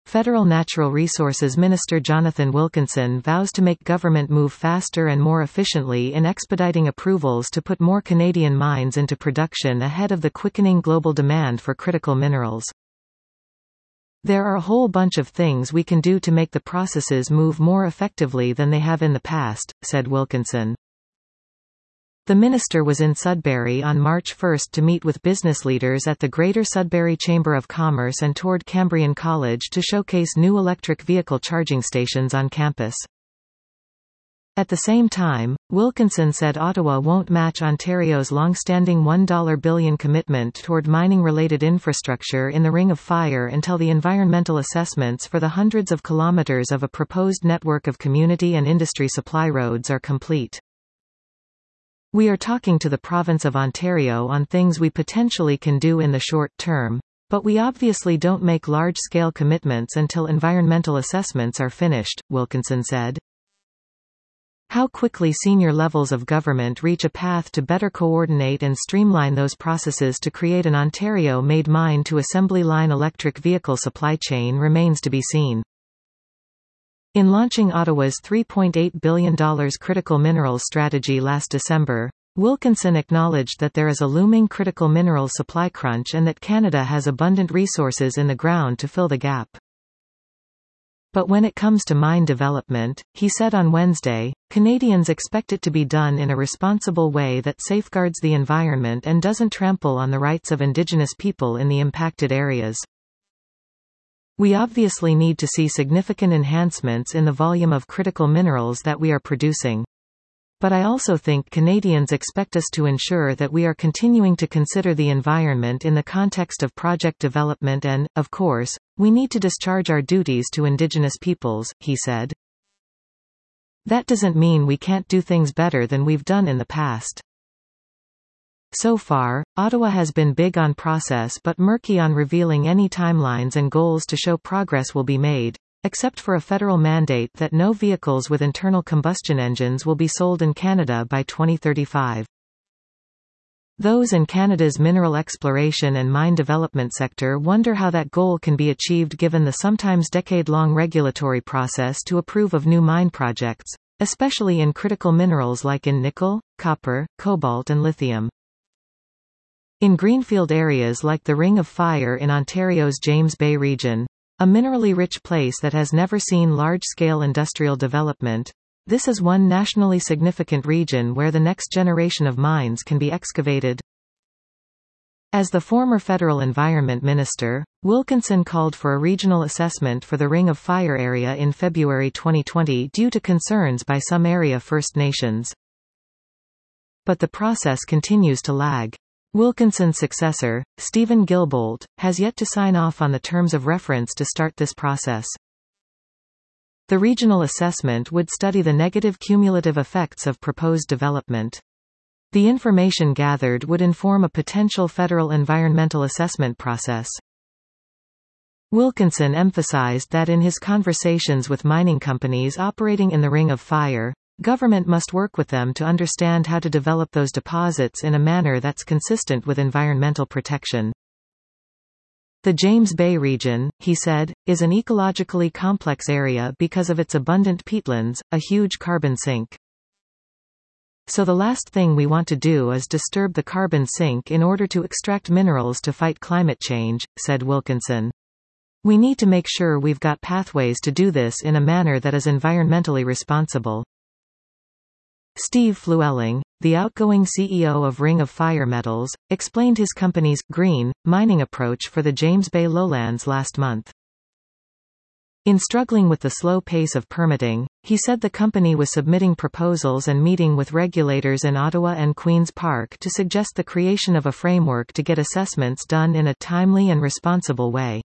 Federal Natural Resources Minister Jonathan Wilkinson vows to make government move faster and more efficiently in expediting approvals to put more Canadian mines into production ahead of the quickening global demand for critical minerals. There are a whole bunch of things we can do to make the processes move more effectively than they have in the past, said Wilkinson. The minister was in Sudbury on March 1 to meet with business leaders at the Greater Sudbury Chamber of Commerce and toured Cambrian College to showcase new electric vehicle charging stations on campus. At the same time, Wilkinson said Ottawa won't match Ontario's long-standing $1 billion commitment toward mining-related infrastructure in the Ring of Fire until the environmental assessments for the hundreds of kilometres of a proposed network of community and industry supply roads are complete. We are talking to the province of Ontario on things we potentially can do in the short term, but we obviously don't make large-scale commitments until environmental assessments are finished, Wilkinson said. How quickly senior levels of government reach a path to better coordinate and streamline those processes to create an Ontario-made mine-to-assembly line electric vehicle supply chain remains to be seen. In launching Ottawa's $3.8 billion critical minerals strategy last December, Wilkinson acknowledged that there is a looming critical minerals supply crunch and that Canada has abundant resources in the ground to fill the gap. But when it comes to mine development, he said on Wednesday, Canadians expect it to be done in a responsible way that safeguards the environment and doesn't trample on the rights of Indigenous people in the impacted areas. We obviously need to see significant enhancements in the volume of critical minerals that we are producing. But I also think Canadians expect us to ensure that we are continuing to consider the environment in the context of project development and, of course, we need to discharge our duties to Indigenous peoples, he said. That doesn't mean we can't do things better than we've done in the past. So far, Ottawa has been big on process but murky on revealing any timelines and goals to show progress will be made, except for a federal mandate that no vehicles with internal combustion engines will be sold in Canada by 2035. Those in Canada's mineral exploration and mine development sector wonder how that goal can be achieved given the sometimes decade-long regulatory process to approve of new mine projects, especially in critical minerals like in nickel, copper, cobalt and lithium. In greenfield areas like the Ring of Fire in Ontario's James Bay region, a minerally rich place that has never seen large-scale industrial development, this is one nationally significant region where the next generation of mines can be excavated. As the former federal environment minister, Wilkinson called for a regional assessment for the Ring of Fire area in February 2020 due to concerns by some area First Nations. But the process continues to lag. Wilkinson's successor, Stephen Guilbeault, has yet to sign off on the terms of reference to start this process. The regional assessment would study the negative cumulative effects of proposed development. The information gathered would inform a potential federal environmental assessment process. Wilkinson emphasized that in his conversations with mining companies operating in the Ring of Fire, government must work with them to understand how to develop those deposits in a manner that's consistent with environmental protection. The James Bay region, he said, is an ecologically complex area because of its abundant peatlands, a huge carbon sink. So the last thing we want to do is disturb the carbon sink in order to extract minerals to fight climate change, said Wilkinson. We need to make sure we've got pathways to do this in a manner that is environmentally responsible. Steve Fluelling, the outgoing CEO of Ring of Fire Metals, explained his company's green mining approach for the James Bay lowlands last month. In struggling with the slow pace of permitting, he said the company was submitting proposals and meeting with regulators in Ottawa and Queen's Park to suggest the creation of a framework to get assessments done in a timely and responsible way.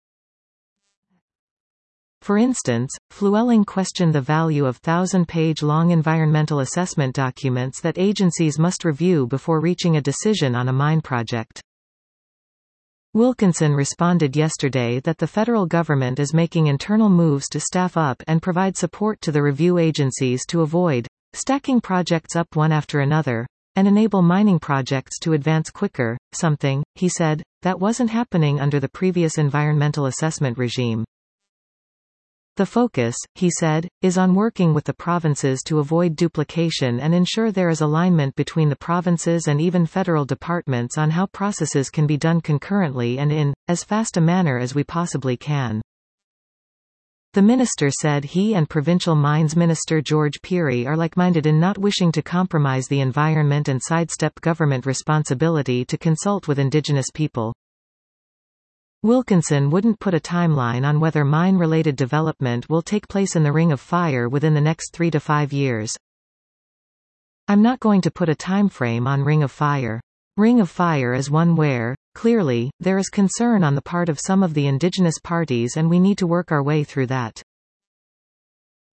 For instance, Fluelling questioned the value of 1,000-page-long environmental assessment documents that agencies must review before reaching a decision on a mine project. Wilkinson responded yesterday that the federal government is making internal moves to staff up and provide support to the review agencies to avoid stacking projects up one after another, and enable mining projects to advance quicker, something, he said, that wasn't happening under the previous environmental assessment regime. The focus, he said, is on working with the provinces to avoid duplication and ensure there is alignment between the provinces and even federal departments on how processes can be done concurrently and in as fast a manner as we possibly can. The minister said he and Provincial Mines Minister George Pirie are like-minded in not wishing to compromise the environment and sidestep government responsibility to consult with Indigenous people. Wilkinson wouldn't put a timeline on whether mine-related development will take place in the Ring of Fire within the next 3 to 5 years. I'm not going to put a timeframe on Ring of Fire. Ring of Fire is one where, clearly, there is concern on the part of some of the Indigenous parties and we need to work our way through that.